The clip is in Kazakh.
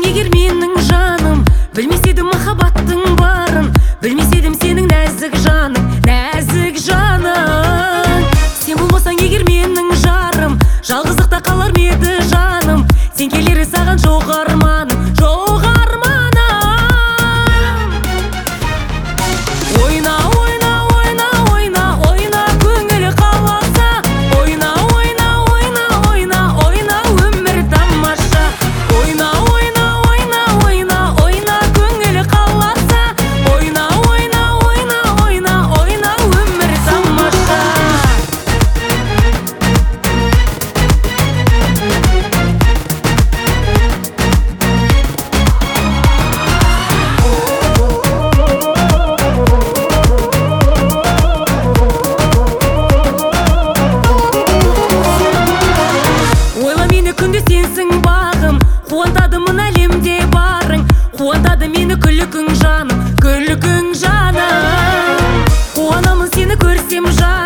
егер менің жаным, білмес едім махаббаттың барын, білмес едім сенің нәзік жаның, нәзік жаның. Сен болмасаң егер менің жарым, жалғыздықта қалар ма еді жаным? Сен келері саған жоқ арманым, жоқ арманым. Ойна, ойна, ойна, ойна, ойна, көңіл қаласа. Ойна, ойна, ойна, ойна, ойна, өмір тамаша. Ойна, ойна, ойна, ойна, ойна, көңіл қаласа. Ойна, ойна, ойна, ойна, ойна, өмір тамаша. Ойла мені күнде сенсің бағым, қуантады мына әлемде барың, қуантады мені күлкің жаным, күлкің жаным. Қуанамын сені көрсем жаным.